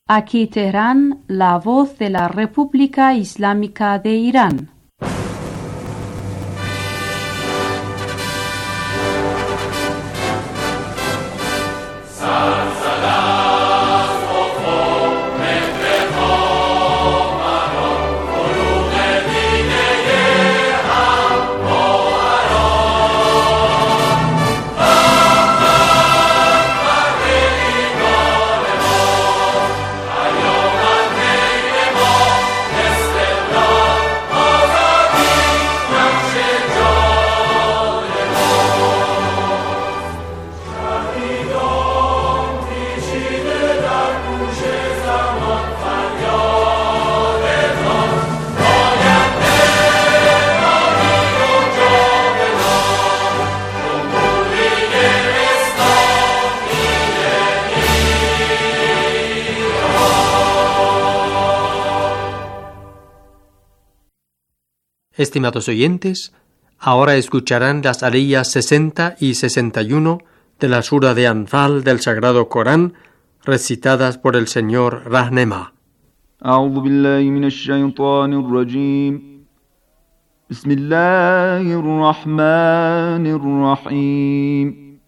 Aquí Teherán, la voz de la República Islámica de Irán. Estimados oyentes, ahora escucharán las aleyas 60 y 61 de la sura de Anfal del Sagrado Corán, recitadas por el señor Rahnema. أعوذ بالله من الشيطان الرجيم بسم الله الرحمن الرحيم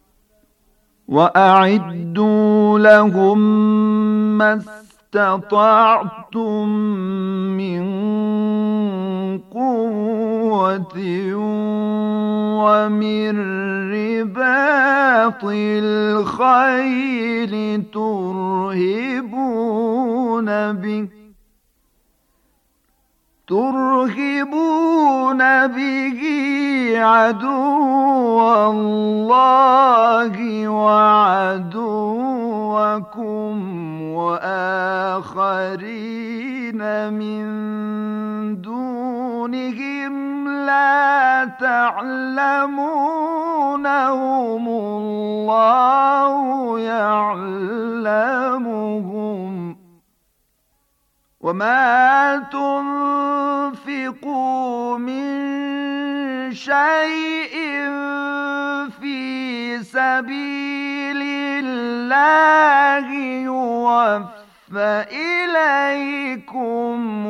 وأعدوا لهم ما استطعتم من قوة ومن رباط الخيل ترهبون به عدو الله وعدوكم وآخرين من دونهم لا تعلمونهم الله يعلمهم وما تنفقوا من شيء في سبيل الله يوفى إليكم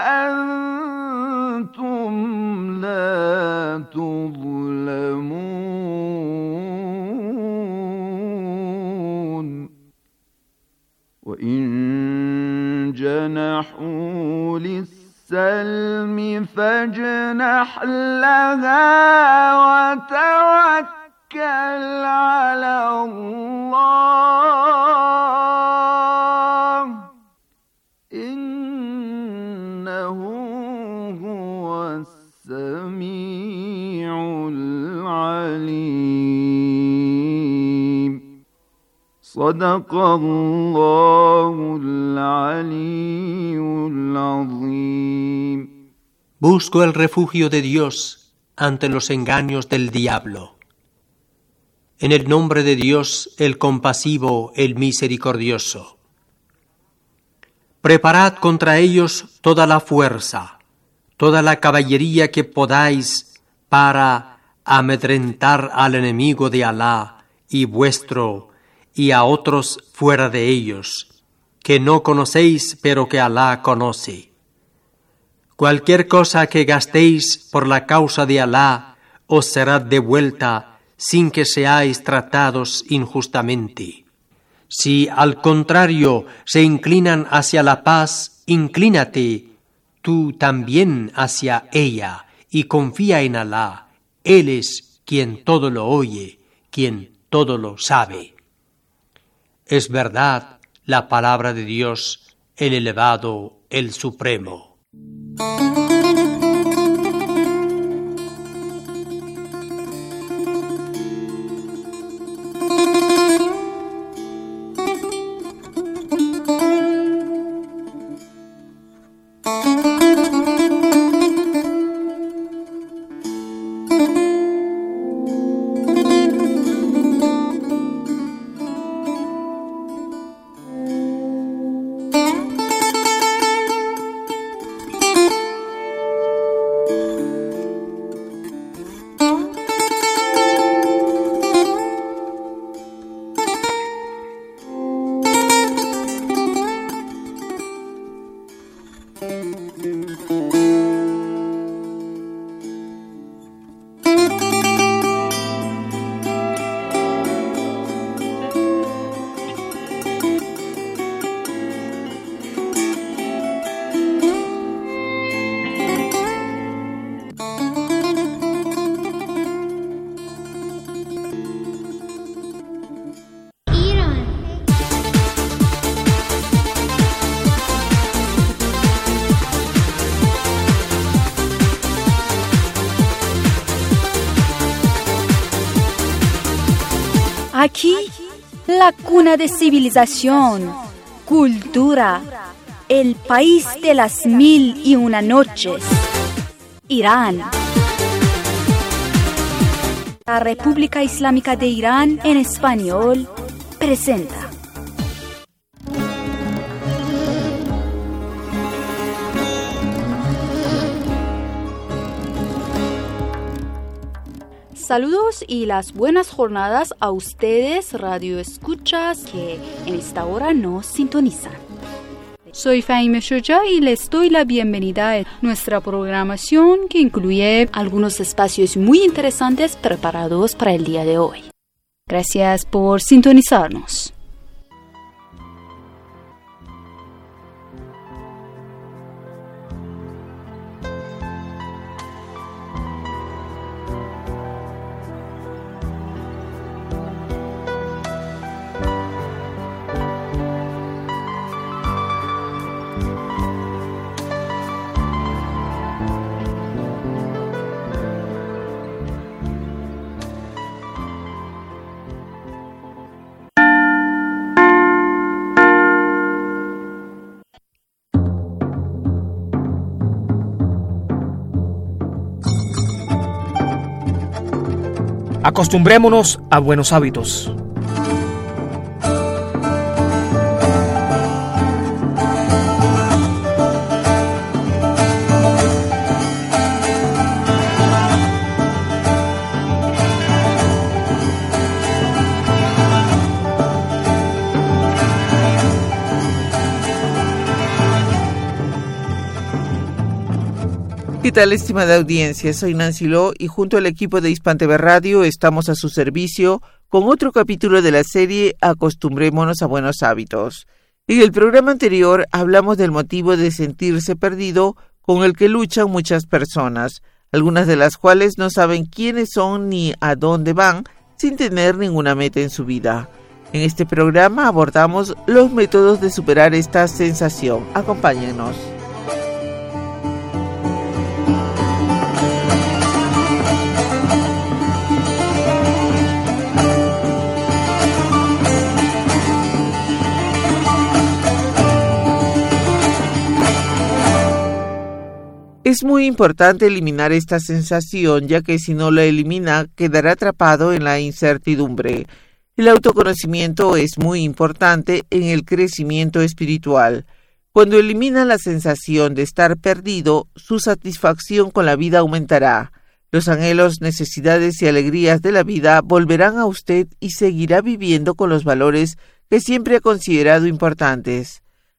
وأنتم لا تظلمون وإن جنحوا للسلم فاجنح لها وتوكل على الله إنه هو السميع العليم صدق الله العلي العظيم. Busco el refugio de Dios ante los engaños del diablo. En el nombre de Dios, el compasivo, el misericordioso. Preparad contra ellos toda la fuerza, toda la caballería que podáis para amedrentar al enemigo de Alá y vuestro y a otros fuera de ellos, que no conocéis pero que Alá conoce. Cualquier cosa que gastéis por la causa de Alá os será devuelta sin que seáis tratados injustamente. Si al contrario se inclinan hacia la paz, inclínate tú también hacia ella y confía en Alá. Él es quien todo lo oye, quien todo lo sabe. Es verdad la palabra de Dios, el elevado, el supremo. Aquí, la cuna de civilización, cultura, el país de las 1001 noches, Irán. La República Islámica de Irán en español presenta. Saludos y las buenas jornadas a ustedes, radio escuchas, que en esta hora nos sintonizan. Soy Fahime Shoja y les doy la bienvenida a nuestra programación que incluye algunos espacios muy interesantes preparados para el día de hoy. Gracias por sintonizarnos. Acostumbrémonos a buenos hábitos. ¿Qué tal, estimada audiencia? Soy Nancy Lo y junto al equipo de Hispan TV Radio estamos a su servicio con otro capítulo de la serie Acostumbrémonos a buenos hábitos. En el programa anterior hablamos del motivo de sentirse perdido con el que luchan muchas personas, algunas de las cuales no saben quiénes son ni a dónde van sin tener ninguna meta en su vida. En este programa abordamos los métodos de superar esta sensación. Acompáñenos. Es muy importante eliminar esta sensación, ya que si no la elimina, quedará atrapado en la incertidumbre. El autoconocimiento es muy importante en el crecimiento espiritual. Cuando elimina la sensación de estar perdido, su satisfacción con la vida aumentará. Los anhelos, necesidades y alegrías de la vida volverán a usted y seguirá viviendo con los valores que siempre ha considerado importantes.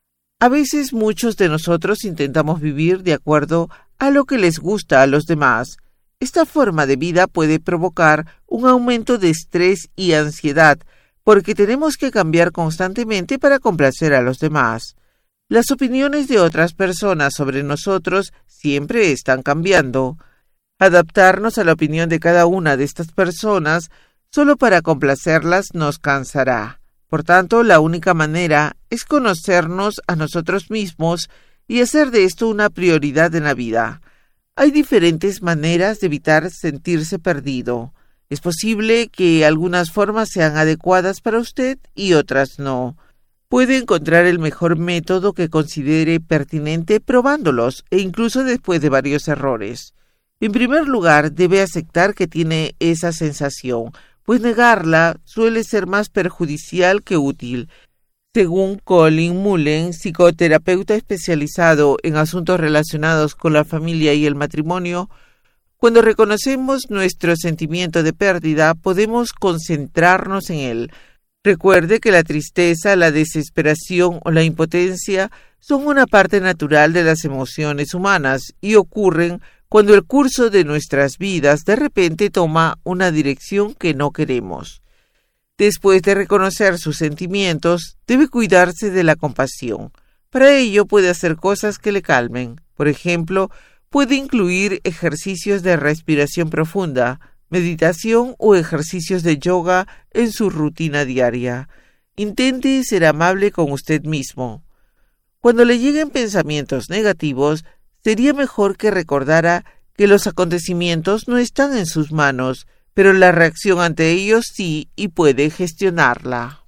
A veces muchos de nosotros intentamos vivir de acuerdo a lo que les gusta a los demás. Esta forma de vida puede provocar un aumento de estrés y ansiedad, porque tenemos que cambiar constantemente para complacer a los demás. Las opiniones de otras personas sobre nosotros siempre están cambiando. Adaptarnos a la opinión de cada una de estas personas solo para complacerlas nos cansará. Por tanto, la única manera es conocernos a nosotros mismos y hacer de esto una prioridad en la vida. Hay diferentes maneras de evitar sentirse perdido. Es posible que algunas formas sean adecuadas para usted y otras no. Puede encontrar el mejor método que considere pertinente probándolos e incluso después de varios errores. En primer lugar, debe aceptar que tiene esa sensación, pues negarla suele ser más perjudicial que útil. Según Colin Mullen, psicoterapeuta especializado en asuntos relacionados con la familia y el matrimonio, cuando reconocemos nuestro sentimiento de pérdida, podemos concentrarnos en él. Recuerde que la tristeza, la desesperación o la impotencia son una parte natural de las emociones humanas y ocurren cuando el curso de nuestras vidas de repente toma una dirección que no queremos. Después de reconocer sus sentimientos, debe cuidarse de la compasión. Para ello puede hacer cosas que le calmen. Por ejemplo, puede incluir ejercicios de respiración profunda, meditación o ejercicios de yoga en su rutina diaria. Intente ser amable con usted mismo. Cuando le lleguen pensamientos negativos, sería mejor que recordara que los acontecimientos no están en sus manos, pero la reacción ante ellos sí y puede gestionarla.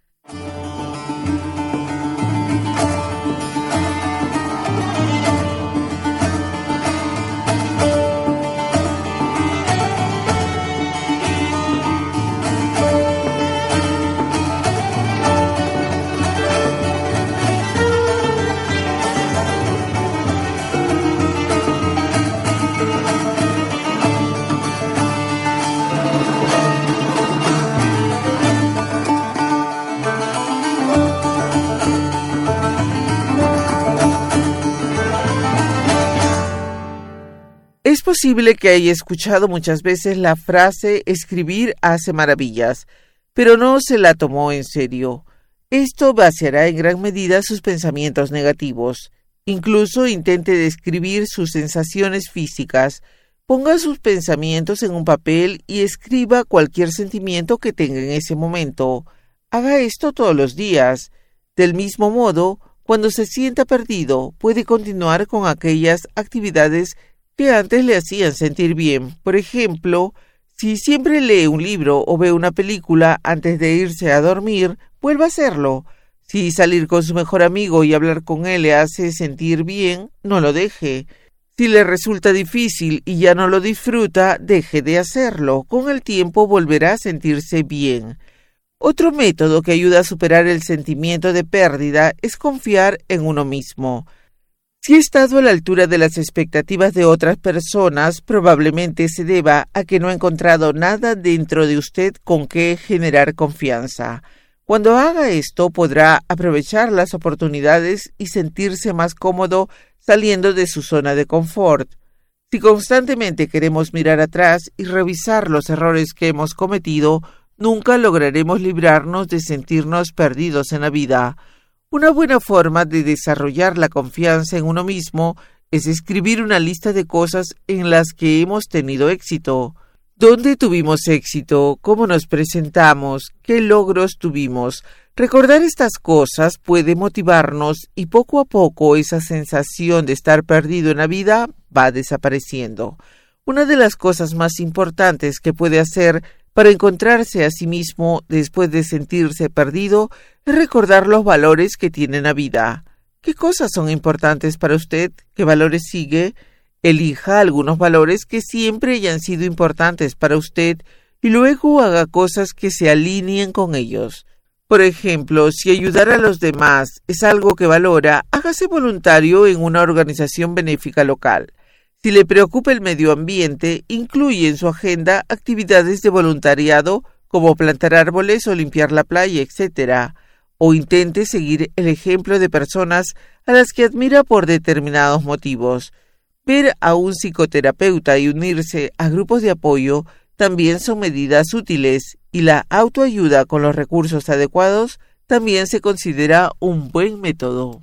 Es posible que haya escuchado muchas veces la frase escribir hace maravillas, pero no se la tomó en serio. Esto vaciará en gran medida sus pensamientos negativos. Incluso intente describir sus sensaciones físicas. Ponga sus pensamientos en un papel y escriba cualquier sentimiento que tenga en ese momento. Haga esto todos los días. Del mismo modo, cuando se sienta perdido, puede continuar con aquellas actividades que antes le hacían sentir bien. Por ejemplo, si siempre lee un libro o ve una película antes de irse a dormir, vuelva a hacerlo. Si salir con su mejor amigo y hablar con él le hace sentir bien, no lo deje. Si le resulta difícil y ya no lo disfruta, deje de hacerlo. Con el tiempo volverá a sentirse bien. Otro método que ayuda a superar el sentimiento de pérdida es confiar en uno mismo. Si ha estado a la altura de las expectativas de otras personas, probablemente se deba a que no ha encontrado nada dentro de usted con que generar confianza. Cuando haga esto, podrá aprovechar las oportunidades y sentirse más cómodo saliendo de su zona de confort. Si constantemente queremos mirar atrás y revisar los errores que hemos cometido, nunca lograremos librarnos de sentirnos perdidos en la vida. Una buena forma de desarrollar la confianza en uno mismo es escribir una lista de cosas en las que hemos tenido éxito. ¿Dónde tuvimos éxito? ¿Cómo nos presentamos? ¿Qué logros tuvimos? Recordar estas cosas puede motivarnos y poco a poco esa sensación de estar perdido en la vida va desapareciendo. Una de las cosas más importantes que puede hacer para encontrarse a sí mismo después de sentirse perdido es recordar los valores que tiene en la vida. ¿Qué cosas son importantes para usted? ¿Qué valores sigue? Elija algunos valores que siempre hayan sido importantes para usted y luego haga cosas que se alineen con ellos. Por ejemplo, si ayudar a los demás es algo que valora, hágase voluntario en una organización benéfica local. Si le preocupa el medio ambiente, incluye en su agenda actividades de voluntariado como plantar árboles o limpiar la playa, etc. O intente seguir el ejemplo de personas a las que admira por determinados motivos. Ver a un psicoterapeuta y unirse a grupos de apoyo también son medidas útiles y la autoayuda con los recursos adecuados también se considera un buen método.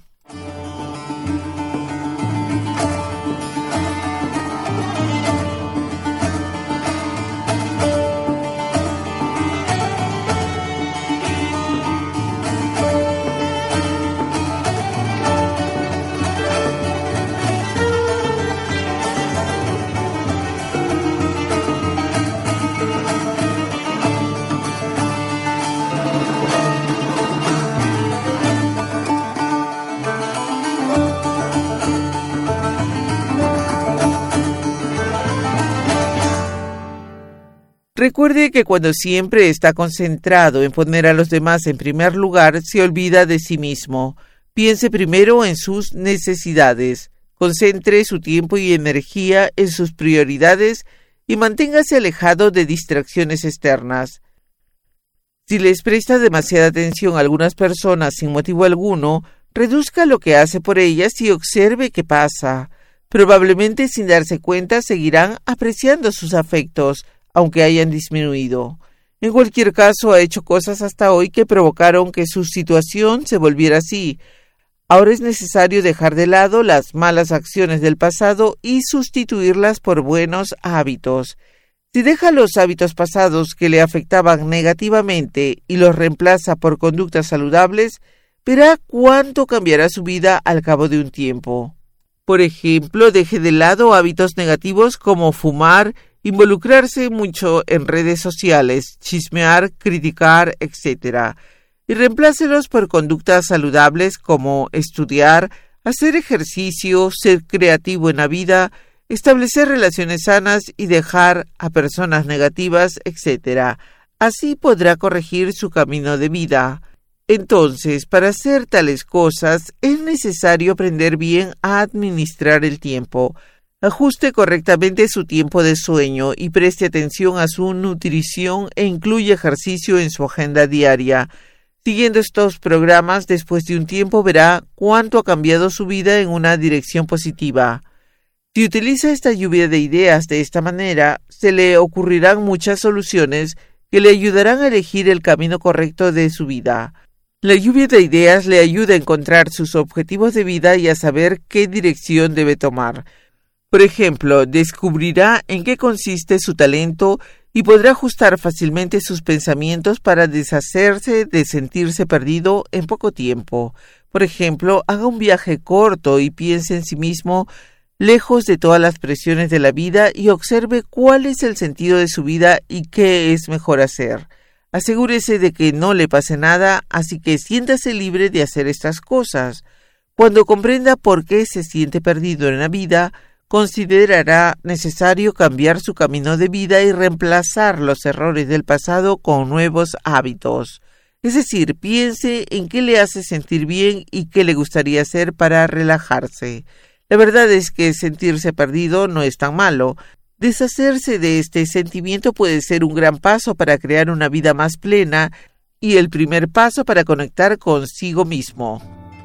Recuerde que cuando siempre está concentrado en poner a los demás en primer lugar, se olvida de sí mismo. Piense primero en sus necesidades, concentre su tiempo y energía en sus prioridades y manténgase alejado de distracciones externas. Si les presta demasiada atención a algunas personas sin motivo alguno, reduzca lo que hace por ellas y observe qué pasa. Probablemente sin darse cuenta seguirán apreciando sus afectos, aunque hayan disminuido. En cualquier caso, ha hecho cosas hasta hoy que provocaron que su situación se volviera así. Ahora es necesario dejar de lado las malas acciones del pasado y sustituirlas por buenos hábitos. Si deja los hábitos pasados que le afectaban negativamente y los reemplaza por conductas saludables, verá cuánto cambiará su vida al cabo de un tiempo. Por ejemplo, deje de lado hábitos negativos como fumar involucrarse mucho en redes sociales, chismear, criticar, etc. Y reemplácelos por conductas saludables como estudiar, hacer ejercicio, ser creativo en la vida, establecer relaciones sanas y dejar a personas negativas, etc. Así podrá corregir su camino de vida. Entonces, para hacer tales cosas, es necesario aprender bien a administrar el tiempo. Ajuste correctamente su tiempo de sueño y preste atención a su nutrición e incluya ejercicio en su agenda diaria. Siguiendo estos programas, después de un tiempo verá cuánto ha cambiado su vida en una dirección positiva. Si utiliza esta lluvia de ideas de esta manera, se le ocurrirán muchas soluciones que le ayudarán a elegir el camino correcto de su vida. La lluvia de ideas le ayuda a encontrar sus objetivos de vida y a saber qué dirección debe tomar. Por ejemplo, descubrirá en qué consiste su talento y podrá ajustar fácilmente sus pensamientos para deshacerse de sentirse perdido en poco tiempo. Por ejemplo, haga un viaje corto y piense en sí mismo, lejos de todas las presiones de la vida, y observe cuál es el sentido de su vida y qué es mejor hacer. Asegúrese de que no le pase nada, así que siéntase libre de hacer estas cosas. Cuando comprenda por qué se siente perdido en la vida, considerará necesario cambiar su camino de vida y reemplazar los errores del pasado con nuevos hábitos. Es decir, piense en qué le hace sentir bien y qué le gustaría hacer para relajarse. La verdad es que sentirse perdido no es tan malo. Deshacerse de este sentimiento puede ser un gran paso para crear una vida más plena y el primer paso para conectar consigo mismo.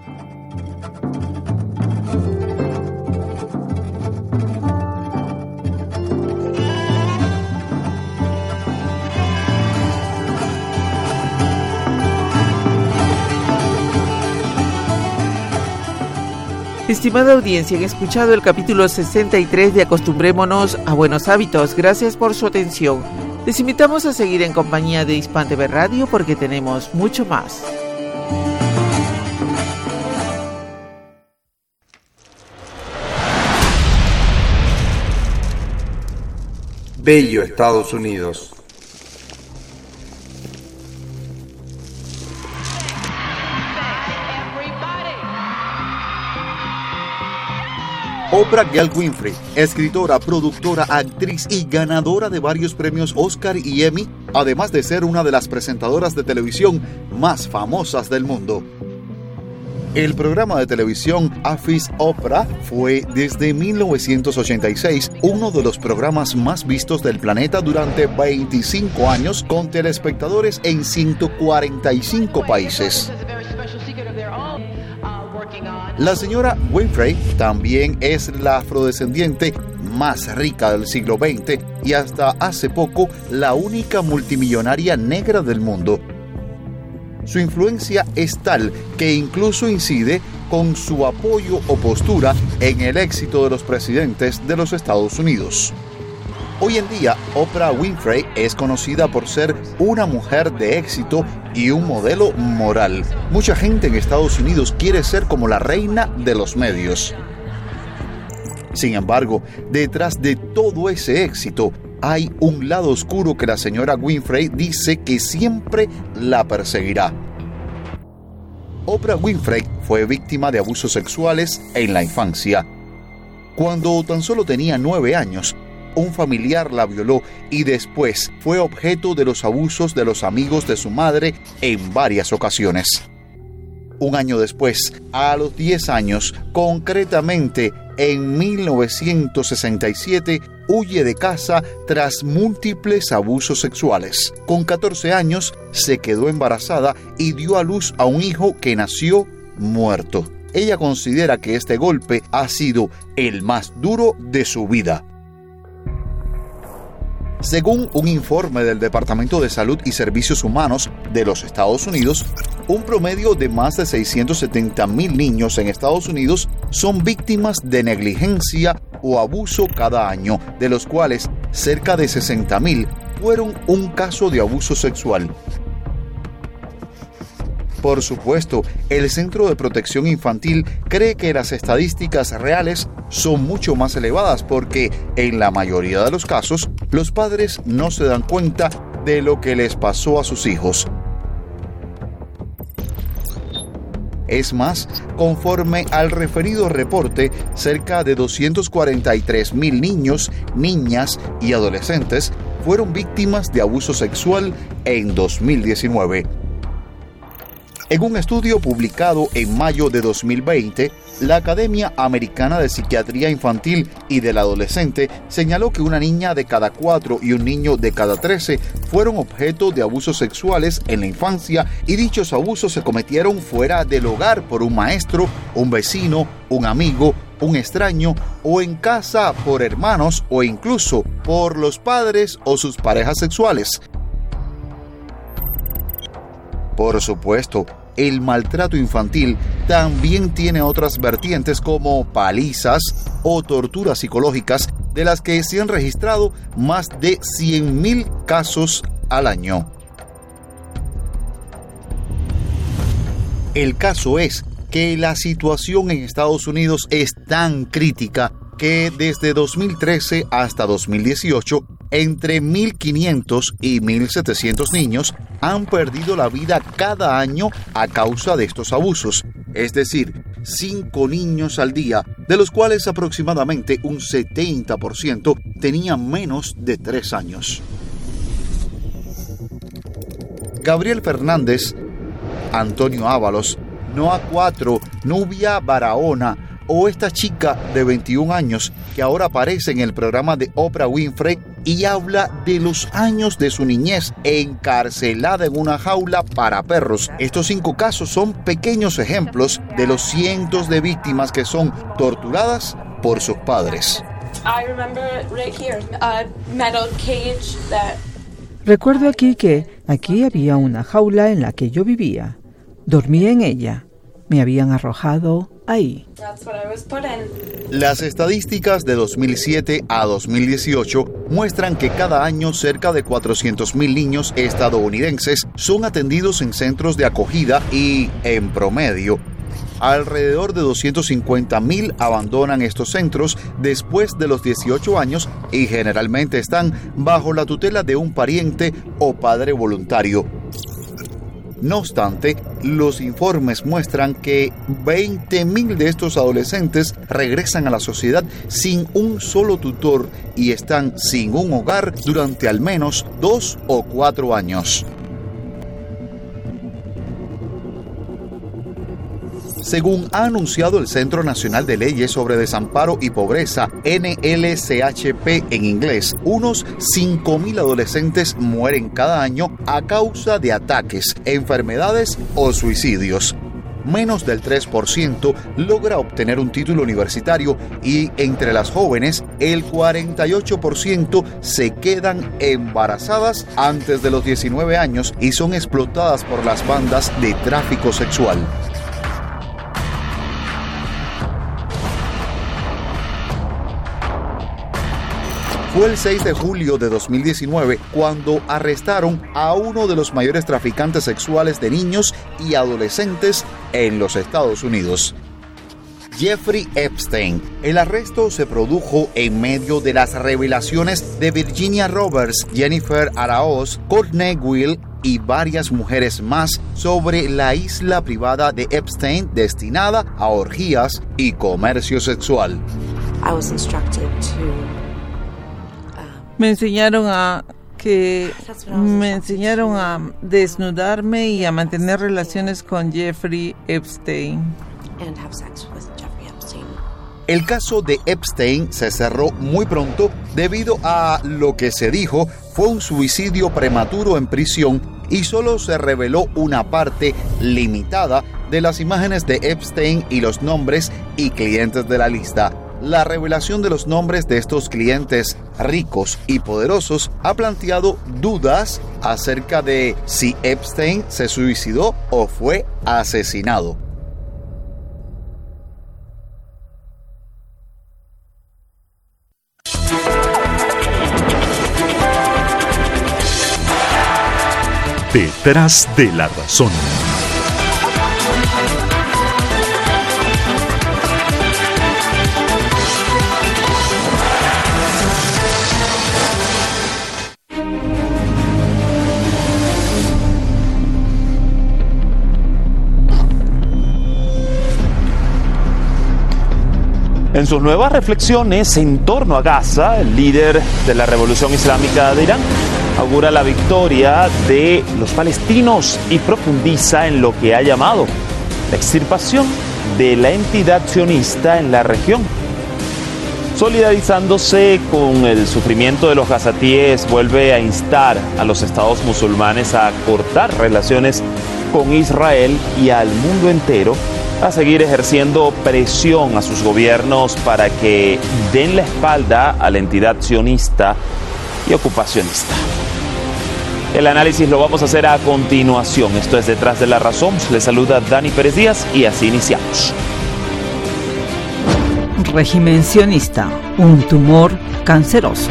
Estimada audiencia, han escuchado el capítulo 63 de Acostumbrémonos a Buenos Hábitos. Gracias por su atención. Les invitamos a seguir en compañía de Hispan TV Radio porque tenemos mucho más. Bello Estados Unidos. Oprah Winfrey, escritora, productora, actriz y ganadora de varios premios Oscar y Emmy, además de ser una de las presentadoras de televisión más famosas del mundo. El programa de televisión Ask Oprah fue desde 1986 uno de los programas más vistos del planeta durante 25 años con telespectadores en 145 países. La señora Winfrey también es la afrodescendiente más rica del siglo XX y hasta hace poco la única multimillonaria negra del mundo. Su influencia es tal que incluso incide con su apoyo o postura en el éxito de los presidentes de los Estados Unidos. Hoy en día, Oprah Winfrey es conocida por ser una mujer de éxito y un modelo moral. Mucha gente en Estados Unidos quiere ser como la reina de los medios. Sin embargo, detrás de todo ese éxito, hay un lado oscuro que la señora Winfrey dice que siempre la perseguirá. Oprah Winfrey fue víctima de abusos sexuales en la infancia. Cuando tan solo tenía 9 años, un familiar la violó y después fue objeto de los abusos de los amigos de su madre en varias ocasiones. Un año después, a los 10 años, concretamente en 1967, huye de casa tras múltiples abusos sexuales. Con 14 años, se quedó embarazada y dio a luz a un hijo que nació muerto. Ella considera que este golpe ha sido el más duro de su vida. Según un informe del Departamento de Salud y Servicios Humanos de los Estados Unidos, un promedio de más de 670,000 niños en Estados Unidos son víctimas de negligencia o abuso cada año, de los cuales cerca de 60,000 fueron un caso de abuso sexual. Por supuesto, el Centro de Protección Infantil cree que las estadísticas reales son mucho más elevadas porque, en la mayoría de los casos, los padres no se dan cuenta de lo que les pasó a sus hijos. Es más, conforme al referido reporte, cerca de 243,000 niños, niñas y adolescentes fueron víctimas de abuso sexual en 2019. En un estudio publicado en mayo de 2020, la Academia Americana de Psiquiatría Infantil y del Adolescente señaló que una niña de cada 4 y un niño de cada 13 fueron objeto de abusos sexuales en la infancia, y dichos abusos se cometieron fuera del hogar por un maestro, un vecino, un amigo, un extraño, o en casa por hermanos o incluso por los padres o sus parejas sexuales. Por supuesto, el maltrato infantil también tiene otras vertientes como palizas o torturas psicológicas, de las que se han registrado más de 100,000 casos al año. El caso es que la situación en Estados Unidos es tan crítica que desde 2013 hasta 2018, entre 1.500 y 1.700 niños han perdido la vida cada año a causa de estos abusos. Es decir, 5 niños al día, de los cuales aproximadamente un 70% tenían menos de 3 años. Gabriel Fernández, Antonio Ábalos, Noah 4, Nubia Barahona o esta chica de 21 años que ahora aparece en el programa de Oprah Winfrey y habla de los años de su niñez encarcelada en una jaula para perros. Estos 5 casos son pequeños ejemplos de los cientos de víctimas que son torturadas por sus padres. Recuerdo aquí había una jaula en la que yo vivía. Dormía en ella. Me habían arrojado ahí. Las estadísticas de 2007 a 2018 muestran que cada año cerca de 400,000 niños estadounidenses son atendidos en centros de acogida y, en promedio, alrededor de 250,000 abandonan estos centros después de los 18 años y generalmente están bajo la tutela de un pariente o padre voluntario. No obstante, los informes muestran que 20,000 de estos adolescentes regresan a la sociedad sin un solo tutor y están sin un hogar durante al menos 2 o 4 años. Según ha anunciado el Centro Nacional de Leyes sobre Desamparo y Pobreza, NLCHP en inglés, unos 5,000 adolescentes mueren cada año a causa de ataques, enfermedades o suicidios. Menos del 3% logra obtener un título universitario y entre las jóvenes, el 48% se quedan embarazadas antes de los 19 años y son explotadas por las bandas de tráfico sexual. Fue el 6 de julio de 2019 cuando arrestaron a uno de los mayores traficantes sexuales de niños y adolescentes en los Estados Unidos, Jeffrey Epstein. El arresto se produjo en medio de las revelaciones de Virginia Roberts, Jennifer Araoz, Courtney Will y varias mujeres más sobre la isla privada de Epstein destinada a orgías y comercio sexual. Me enseñaron a desnudarme y a mantener relaciones con Jeffrey Epstein. El caso de Epstein se cerró muy pronto debido a lo que se dijo fue un suicidio prematuro en prisión y solo se reveló una parte limitada de las imágenes de Epstein y los nombres y clientes de la lista. La revelación de los nombres de estos clientes ricos y poderosos ha planteado dudas acerca de si Epstein se suicidó o fue asesinado. Detrás de la razón. En sus nuevas reflexiones en torno a Gaza, el líder de la Revolución Islámica de Irán augura la victoria de los palestinos y profundiza en lo que ha llamado la extirpación de la entidad sionista en la región. Solidarizándose con el sufrimiento de los gazatíes, vuelve a instar a los estados musulmanes a cortar relaciones con Israel y al mundo entero, a seguir ejerciendo presión a sus gobiernos para que den la espalda a la entidad sionista y ocupacionista. El análisis lo vamos a hacer a continuación. Esto es Detrás de la Razón. Les saluda Dani Pérez Díaz y así iniciamos. Régimen sionista, un tumor canceroso.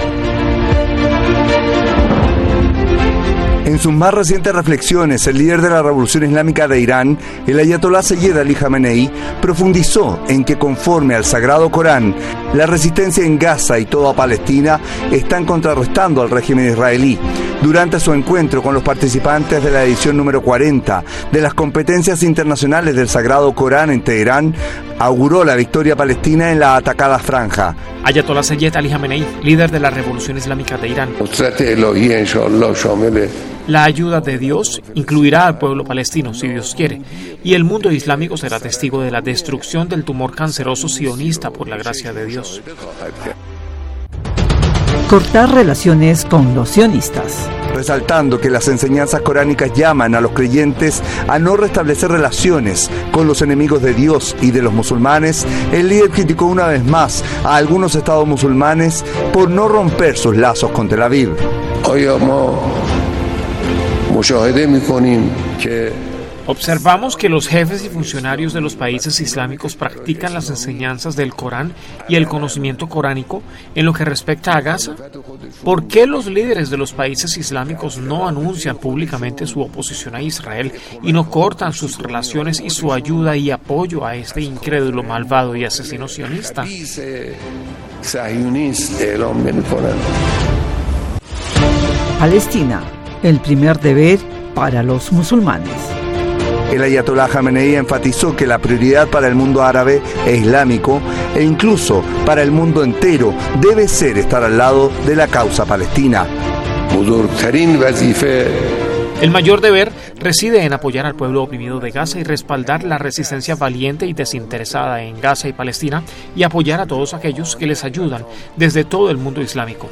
En sus más recientes reflexiones, el líder de la Revolución Islámica de Irán, el ayatolá Sayyed Ali Jamenei, profundizó en que conforme al Sagrado Corán, la resistencia en Gaza y toda Palestina están contrarrestando al régimen israelí. Durante su encuentro con los participantes de la edición número 40 de las competencias internacionales del Sagrado Corán en Teherán, auguró la victoria palestina en la atacada franja. Ayatolá Sayyed Ali Jamenei, líder de la Revolución Islámica de Irán. La ayuda de Dios incluirá al pueblo palestino, si Dios quiere, y el mundo islámico será testigo de la destrucción del tumor canceroso sionista por la gracia de Dios. Cortar relaciones con los sionistas. Resaltando que las enseñanzas coránicas llaman a los creyentes a no restablecer relaciones con los enemigos de Dios y de los musulmanes, el líder criticó una vez más a algunos estados musulmanes por no romper sus lazos con Tel Aviv. Observamos que los jefes y funcionarios de los países islámicos practican las enseñanzas del Corán y el conocimiento coránico en lo que respecta a Gaza. ¿Por qué los líderes de los países islámicos no anuncian públicamente su oposición a Israel y no cortan sus relaciones y su ayuda y apoyo a este incrédulo, malvado y asesino sionista? Palestina, el primer deber para los musulmanes. El ayatolá Jamenei enfatizó que la prioridad para el mundo árabe e islámico, e incluso para el mundo entero, debe ser estar al lado de la causa palestina. El mayor deber reside en apoyar al pueblo oprimido de Gaza y respaldar la resistencia valiente y desinteresada en Gaza y Palestina, y apoyar a todos aquellos que les ayudan desde todo el mundo islámico.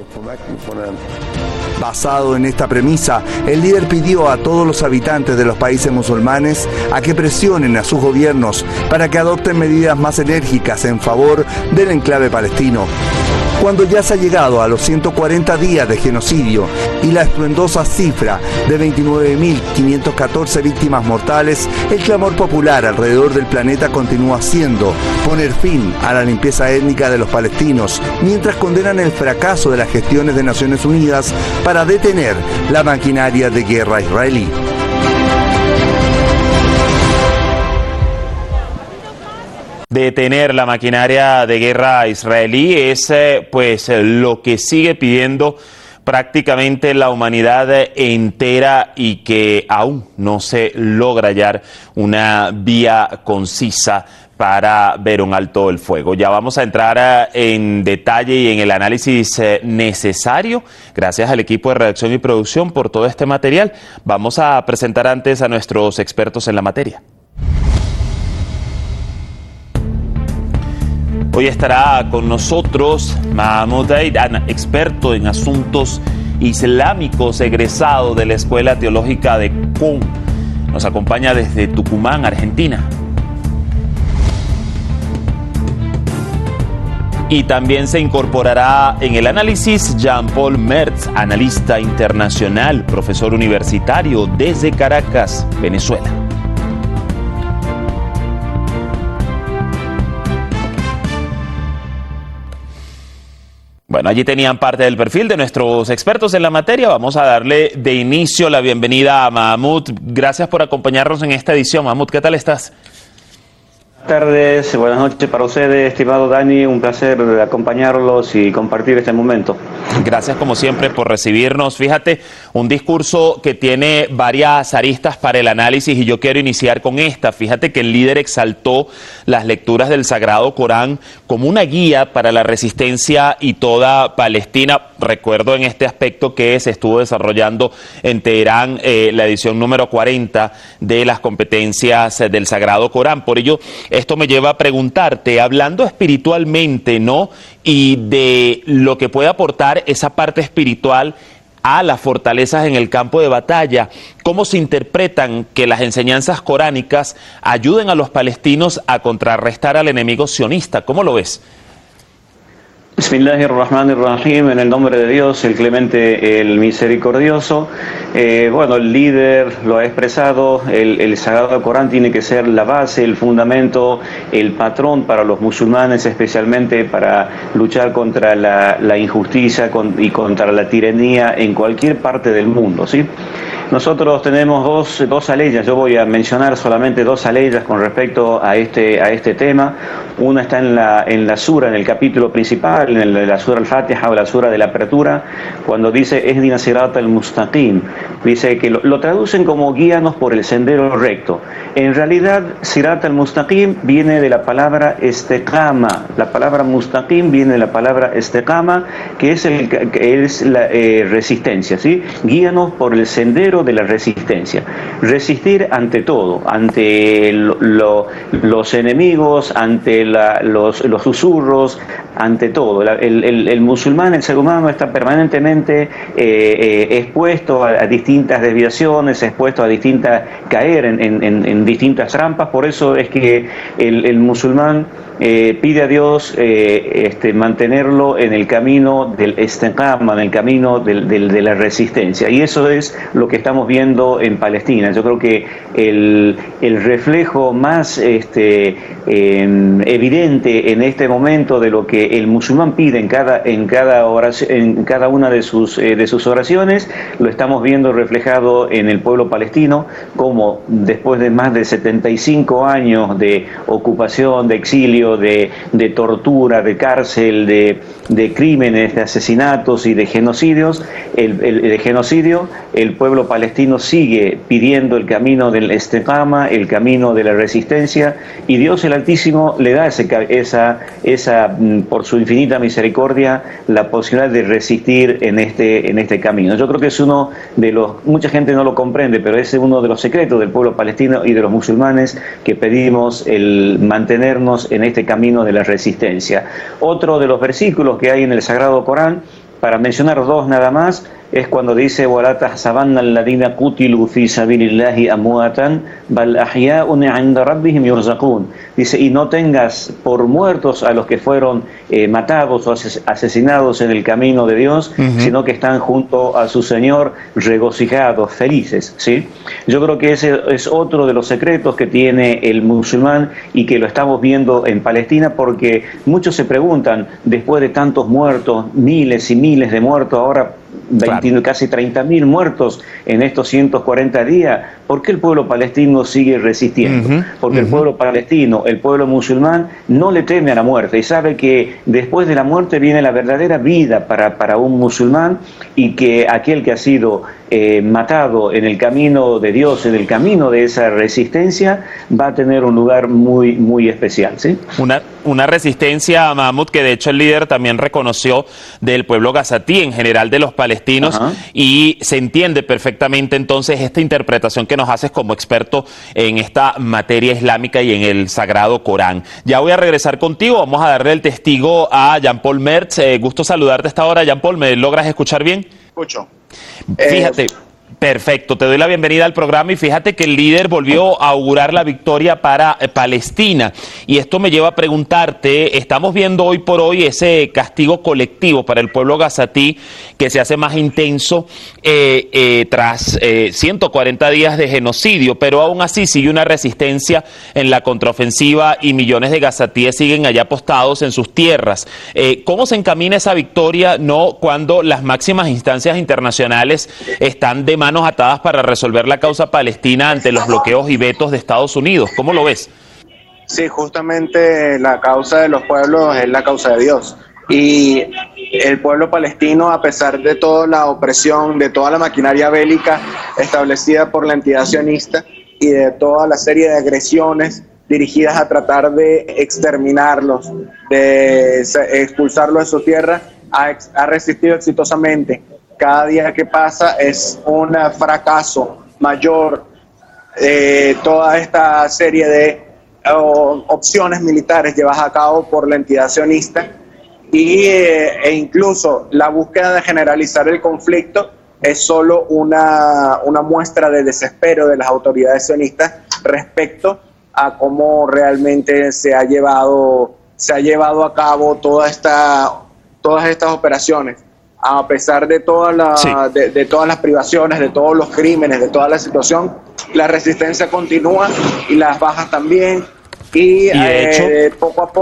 Basado en esta premisa, el líder pidió a todos los habitantes de los países musulmanes a que presionen a sus gobiernos para que adopten medidas más enérgicas en favor del enclave palestino. Cuando ya se ha llegado a los 140 días de genocidio y la estruendosa cifra de 29.514 víctimas mortales, el clamor popular alrededor del planeta continúa siendo poner fin a la limpieza étnica de los palestinos, mientras condenan el fracaso de las gestiones de Naciones Unidas para detener la maquinaria de guerra israelí. Detener la maquinaria de guerra israelí es lo que sigue pidiendo prácticamente la humanidad entera y que aún no se logra hallar una vía concisa para ver un alto el fuego. Ya vamos a entrar en detalle y en el análisis necesario. Gracias al equipo de redacción y producción por todo este material. Vamos a presentar antes a nuestros expertos en la materia. Hoy estará con nosotros Mahmoud Aidan, experto en asuntos islámicos, egresado de la Escuela Teológica de CUN. Nos acompaña desde Tucumán, Argentina. Y también se incorporará en el análisis Jean-Paul Mertz, analista internacional, profesor universitario desde Caracas, Venezuela. Bueno, allí tenían parte del perfil de nuestros expertos en la materia. Vamos a darle de inicio la bienvenida a Mahmoud. Gracias por acompañarnos en esta edición. Mahmoud, ¿qué tal estás? Buenas tardes, buenas noches para ustedes, estimado Dani, un placer acompañarlos y compartir este momento. Gracias como siempre por recibirnos. Fíjate, un discurso que tiene varias aristas para el análisis y yo quiero iniciar con esta. Fíjate que el líder exaltó las lecturas del Sagrado Corán como una guía para la resistencia y toda Palestina. Recuerdo en este aspecto que se estuvo desarrollando en Teherán la edición número 40 de las competencias del Sagrado Corán. Por ello, esto me lleva a preguntarte, hablando espiritualmente, ¿no? Y de lo que puede aportar esa parte espiritual a las fortalezas en el campo de batalla, ¿cómo se interpretan que las enseñanzas coránicas ayuden a los palestinos a contrarrestar al enemigo sionista? ¿Cómo lo ves? Bismillahirrahmanirrahim, en el nombre de Dios, el clemente, el misericordioso. Bueno, el líder lo ha expresado, el Sagrado Corán tiene que ser la base, el fundamento, el patrón para los musulmanes, especialmente para luchar contra la injusticia y contra la tiranía en cualquier parte del mundo, ¿sí? Nosotros tenemos dos aleyas, yo voy a mencionar solamente dos aleyas con respecto a este tema. Una está en la sura, en el capítulo principal, en la sura al-Fatiha o la sura de la apertura, cuando dice Ehdina sirata al-mustaqim, dice que lo traducen como guíanos por el sendero recto. En realidad, sirata al-mustaqim viene de la palabra istiqama. La palabra mustaqim viene de la palabra istiqama, que es la resistencia, ¿sí? Guíanos por el sendero de la resistencia. Resistir ante todo, ante los enemigos, ante los susurros, ante todo. El musulmán, el ser humano, está permanentemente expuesto a distintas desviaciones, expuesto a caer en distintas trampas. Por eso es que el musulmán pide a Dios mantenerlo en el camino del istiqama, en el camino de la resistencia, y eso es lo que estamos viendo en Palestina. Yo creo que el reflejo más evidente en este momento de lo que el musulmán pide en cada oración, en cada una de sus oraciones, lo estamos viendo reflejado en el pueblo palestino, como después de más de 75 años de ocupación, de exilio, de tortura, de cárcel, de crímenes, de asesinatos y de genocidios, el pueblo palestino sigue pidiendo el camino del istiqama, el camino de la resistencia, y Dios el Altísimo le da esa por su infinita misericordia, la posibilidad de resistir en este camino. Yo creo que es uno de mucha gente no lo comprende, pero es uno de los secretos del pueblo palestino y de los musulmanes, que pedimos el mantenernos en este camino de la resistencia. Otro de los versículos que hay en el Sagrado Corán, para mencionar dos nada más, es cuando dice وَلَا تَحْسَبَنَّ الَّذِينَ قُتِلُوا فِي سَبِيلِ اللَّهِ أَمْوَاتًا بَلْ أَحْيَاءٌ عِندَ رَبِّهِمْ يُرْزَقُونَ. Dice, y no tengas por muertos a los que fueron matados o asesinados en el camino de Dios, sino que están junto a su Señor regocijados, felices, ¿sí? Yo creo que ese es otro de los secretos que tiene el musulmán y que lo estamos viendo en Palestina, porque muchos se preguntan, después de tantos muertos, miles y miles de muertos, ahora casi 30.000 muertos en estos 140 días, ¿por qué el pueblo palestino sigue resistiendo? Porque el pueblo palestino, el pueblo musulmán, no le teme a la muerte y sabe que después de la muerte viene la verdadera vida para un musulmán, y que aquel que ha sido matado en el camino de Dios, en el camino de esa resistencia, va a tener un lugar muy, muy especial, ¿sí? Una resistencia, Mahmoud, que de hecho el líder también reconoció del pueblo gazatí, en general de los palestinos, y se entiende perfectamente entonces esta interpretación que nos haces como experto en esta materia islámica y en el Sagrado Corán. Ya voy a regresar contigo, vamos a darle el testigo a Jean-Paul Mertz. Gusto saludarte a esta hora, Jean-Paul, ¿me logras escuchar bien? Escucho. Fíjate, perfecto, te doy la bienvenida al programa, y fíjate que el líder volvió a augurar la victoria para Palestina, y esto me lleva a preguntarte, estamos viendo hoy por hoy ese castigo colectivo para el pueblo gazatí que se hace más intenso tras 140 días de genocidio, pero aún así sigue una resistencia en la contraofensiva y millones de gazatíes siguen allá apostados en sus tierras. ¿Cómo se encamina esa victoria, no cuando las máximas instancias internacionales están de manos atadas para resolver la causa palestina ante los bloqueos y vetos de Estados Unidos? ¿Cómo lo ves? Sí, justamente la causa de los pueblos es la causa de Dios. Y el pueblo palestino, a pesar de toda la opresión, de toda la maquinaria bélica establecida por la entidad sionista y de toda la serie de agresiones dirigidas a tratar de exterminarlos, de expulsarlos de su tierra, ha resistido exitosamente. Cada día que pasa es un fracaso mayor. Toda esta serie de opciones militares llevadas a cabo por la entidad sionista e incluso la búsqueda de generalizar el conflicto es solo una muestra de desespero de las autoridades sionistas respecto a cómo realmente se ha llevado a cabo todas estas operaciones. A pesar de todas las privaciones, de todos los crímenes, de toda la situación, la resistencia continúa y las bajas también. Y de hecho, poco a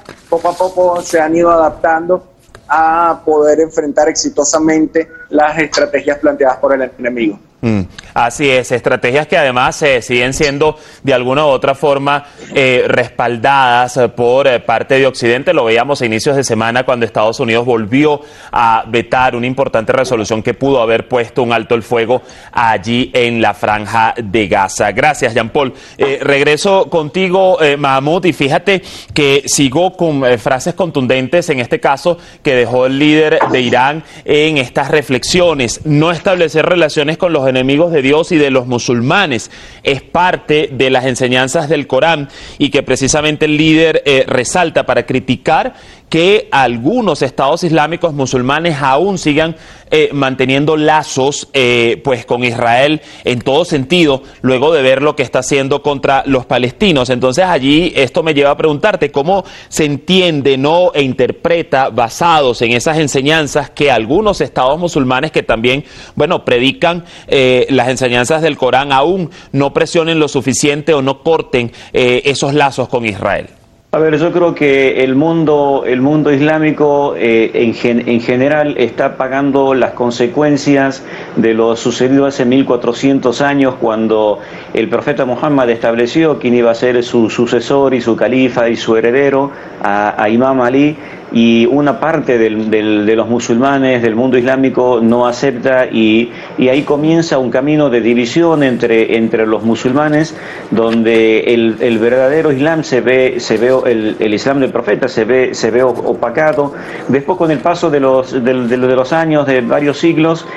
poco se han ido adaptando a poder enfrentar exitosamente las estrategias planteadas por el enemigo. Así es, estrategias que además siguen siendo de alguna u otra forma respaldadas por parte de Occidente. Lo veíamos a inicios de semana cuando Estados Unidos volvió a vetar una importante resolución que pudo haber puesto un alto el fuego allí en la Franja de Gaza. Gracias, Jean Paul. Regreso contigo, Mahmoud, y fíjate que sigo con frases contundentes, en este caso, que dejó el líder de Irán en estas reflexiones. No establecer relaciones con los enemigos de Dios y de los musulmanes es parte de las enseñanzas del Corán, y que precisamente el líder resalta para criticar que algunos estados islámicos musulmanes aún sigan manteniendo lazos pues con Israel en todo sentido, luego de ver lo que está haciendo contra los palestinos. Entonces allí esto me lleva a preguntarte cómo se entiende, ¿no?, e interpreta, basados en esas enseñanzas, que algunos estados musulmanes que también, bueno, predican las enseñanzas del Corán, aún no presionen lo suficiente o no corten esos lazos con Israel. A ver, yo creo que el mundo islámico en general está pagando las consecuencias de lo sucedido hace 1400 años, cuando el profeta Muhammad estableció quién iba a ser su sucesor y su califa y su heredero, a Imam Ali, y una parte de los musulmanes del mundo islámico no acepta, y ahí comienza un camino de división entre los musulmanes, donde el verdadero Islam se ve el Islam del profeta se ve opacado. Después, con el paso de los años, de varios siglos,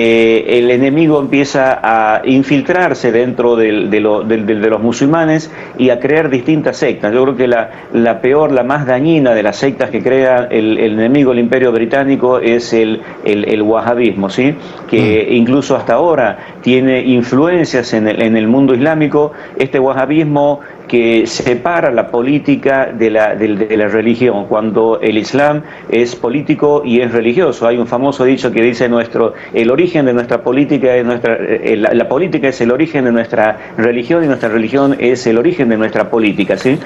el enemigo empieza a infiltrarse dentro de los musulmanes y a crear distintas sectas. Yo creo que la peor, la más dañina de las sectas que crea el enemigo, el Imperio Británico, es el wahabismo, ¿sí? Que incluso hasta ahora tiene influencias en el mundo islámico. Este wahabismo que separa la política de la religión, cuando el Islam es político y es religioso. Hay un famoso dicho que dice: el origen de nuestra política es la política es el origen de nuestra religión, y nuestra religión es el origen de nuestra política, ¿sí?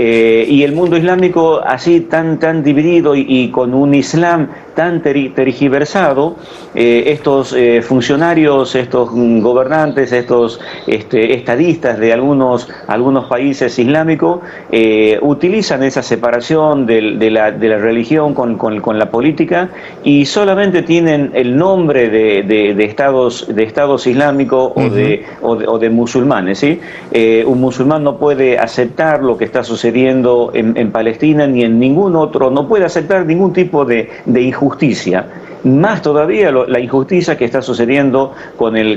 Y el mundo islámico, así tan dividido y con un Islam tan tergiversado, estos funcionarios, estos gobernantes, estos estadistas de algunos países islámicos utilizan esa separación de la religión con la política, y solamente tienen el nombre de estados islámicos o de musulmanes, ¿sí? Un musulmán no puede aceptar lo que está sucediendo en Palestina, ni en ningún otro, no puede aceptar ningún tipo de injusticia. Más todavía la injusticia que está sucediendo con el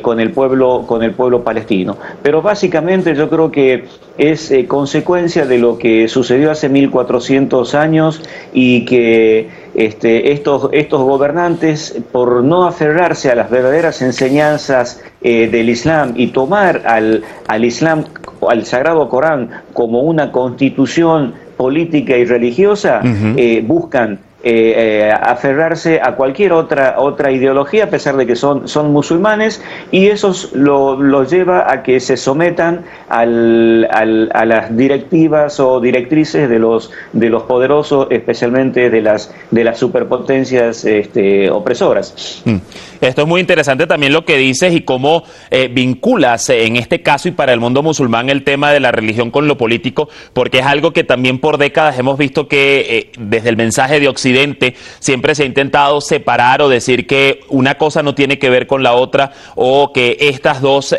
pueblo palestino. Pero básicamente yo creo que es consecuencia de lo que sucedió hace 1400 años, y que estos gobernantes, por no aferrarse a las verdaderas enseñanzas del Islam y tomar al Islam, al Sagrado Corán, como una constitución política y religiosa, buscan aferrarse a cualquier otra ideología, a pesar de que son musulmanes, y eso los lleva a que se sometan a las directivas o directrices de los poderosos, especialmente de las superpotencias opresoras. Esto es muy interesante también lo que dices y cómo vinculas en este caso y para el mundo musulmán el tema de la religión con lo político, porque es algo que también por décadas hemos visto que desde el mensaje de Occidente siempre se ha intentado separar o decir que una cosa no tiene que ver con la otra, o que estas dos,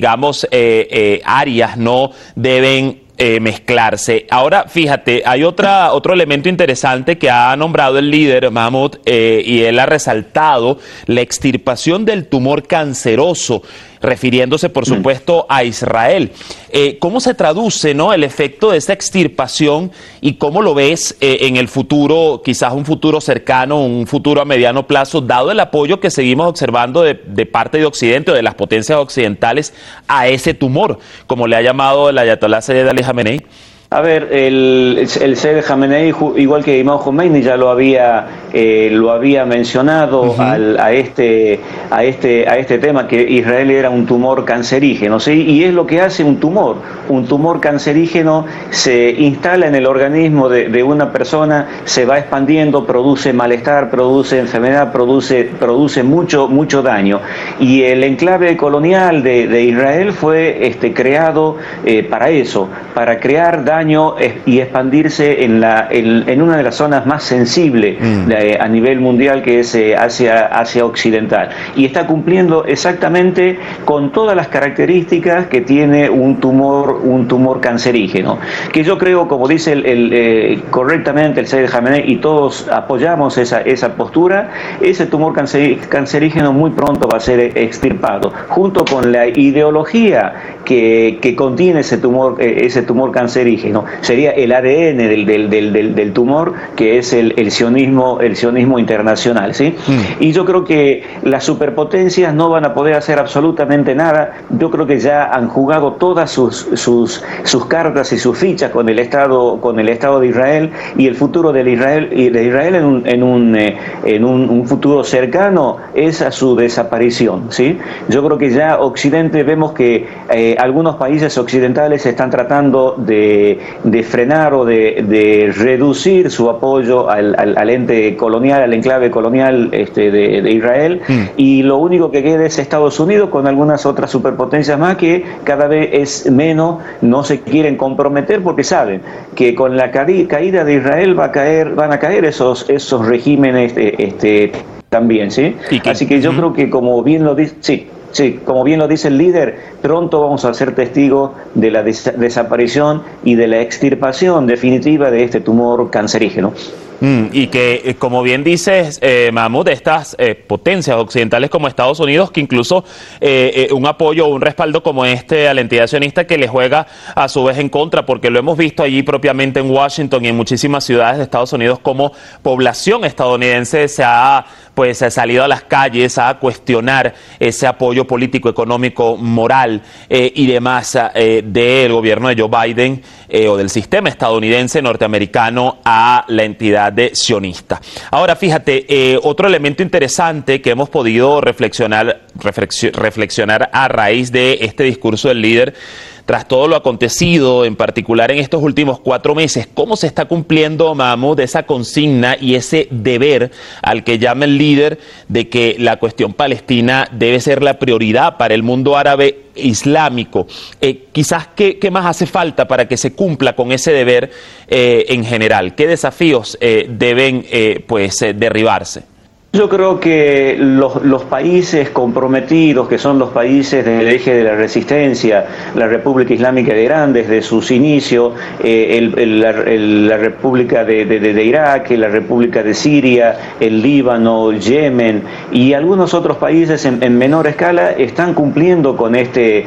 áreas no deben mezclarse. Ahora, fíjate, hay otro elemento interesante que ha nombrado el líder Mahmoud, y él ha resaltado la extirpación del tumor canceroso, refiriéndose, por supuesto, a Israel. ¿Cómo se traduce, ¿no?, el efecto de esa extirpación y cómo lo ves en el futuro, quizás un futuro cercano, un futuro a mediano plazo, dado el apoyo que seguimos observando de parte de Occidente o de las potencias occidentales a ese tumor, como le ha llamado el ayatolá Sayyid Ali Khamenei? A ver, el Sayyid Khamenei, igual que Imam Khomeini, ya lo había mencionado a este tema, que Israel era un tumor cancerígeno, ¿sí? Y es lo que hace un tumor cancerígeno: se instala en el organismo de una persona, se va expandiendo, produce malestar, produce enfermedad, produce mucho daño. Y el enclave colonial de Israel fue creado para eso, para crear daño y expandirse en una de las zonas más sensibles a nivel mundial, que es Asia Occidental, y está cumpliendo exactamente con todas las características que tiene un tumor cancerígeno, que yo creo, como dice correctamente el Sayyid Khamenei, y todos apoyamos esa postura, ese tumor cancerígeno muy pronto va a ser extirpado, junto con la ideología que contiene ese tumor cancerígeno. Sería el ADN del tumor, que es el sionismo internacional, ¿sí? Y yo creo que las superpotencias no van a poder hacer absolutamente nada. Yo creo que ya han jugado todas sus cartas y sus fichas con el Estado de Israel, y el futuro de Israel en un futuro cercano es a su desaparición, ¿sí? Yo creo que ya Occidente, vemos que algunos países occidentales están tratando de frenar o de reducir su apoyo al ente colonial, al enclave colonial de Israel, y lo único que queda es Estados Unidos, con algunas otras superpotencias más que cada vez es menos, no se quieren comprometer porque saben que con la caída de Israel van a caer esos regímenes también, ¿sí? Así que yo creo que, como bien lo dice, como bien lo dice el líder, pronto vamos a ser testigos de la desaparición y de la extirpación definitiva de este tumor cancerígeno. Y que, como bien dices, Mahmoud, estas potencias occidentales como Estados Unidos, que incluso un apoyo o un respaldo como este a la entidad sionista, que le juega a su vez en contra, porque lo hemos visto allí propiamente en Washington y en muchísimas ciudades de Estados Unidos, como población estadounidense se ha salido a las calles a cuestionar ese apoyo político, económico, moral y demás del gobierno de Joe Biden o del sistema estadounidense norteamericano a la entidad de sionista. Ahora, fíjate, otro elemento interesante que hemos podido reflexionar a raíz de este discurso del líder, tras todo lo acontecido, en particular en estos últimos 4 meses, ¿cómo se está cumpliendo, Mahmoud, esa consigna y ese deber al que llama el líder de que la cuestión palestina debe ser la prioridad para el mundo árabe islámico? Quizás, ¿qué más hace falta para que se cumpla con ese deber en general? ¿Qué desafíos deben derribarse? Yo creo que los países comprometidos, que son los países del eje de la resistencia, la República Islámica de Irán desde sus inicios, la República de Irak, la República de Siria, el Líbano, Yemen y algunos otros países en menor escala, están cumpliendo con este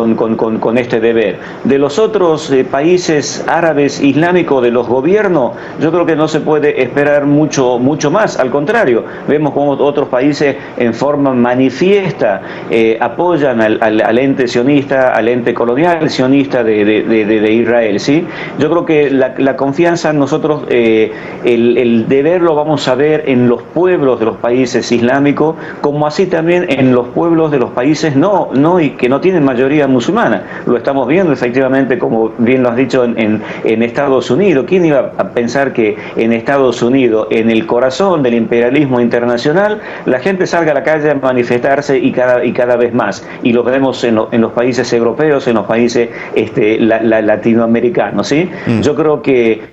deber. De los otros países árabes islámicos, de los gobiernos, yo creo que no se puede esperar mucho más. Al contrario, vemos cómo otros países en forma manifiesta apoyan al ente sionista, al ente colonial sionista de Israel, ¿sí? Yo creo que la confianza en nosotros, el deber lo vamos a ver en los pueblos de los países islámicos, como así también en los pueblos de los países y que no tienen mayoría musulmana. Lo estamos viendo efectivamente, como bien lo has dicho, en Estados Unidos. ¿Quién iba a pensar que en Estados Unidos, en el corazón del imperialismo internacional, la gente salga a la calle a manifestarse y cada vez más? Y lo vemos en los países europeos, en los países latinoamericanos, ¿sí? Yo creo que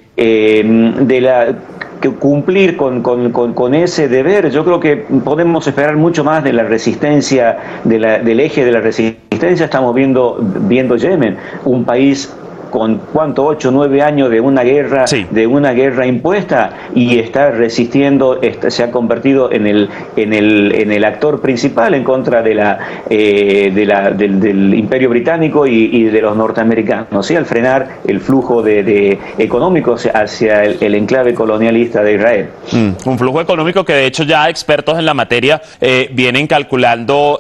cumplir con ese deber, yo creo que podemos esperar mucho más de la resistencia, del eje de la resistencia. Estamos viendo Yemen, un país con 8 o 9 años de una guerra, de una guerra impuesta, y está resistiendo, se ha convertido en el actor principal en contra del Imperio Británico y de los norteamericanos, ¿sí? Al frenar el flujo de económicos hacia el enclave colonialista de Israel. Un flujo económico que de hecho ya expertos en la materia vienen calculando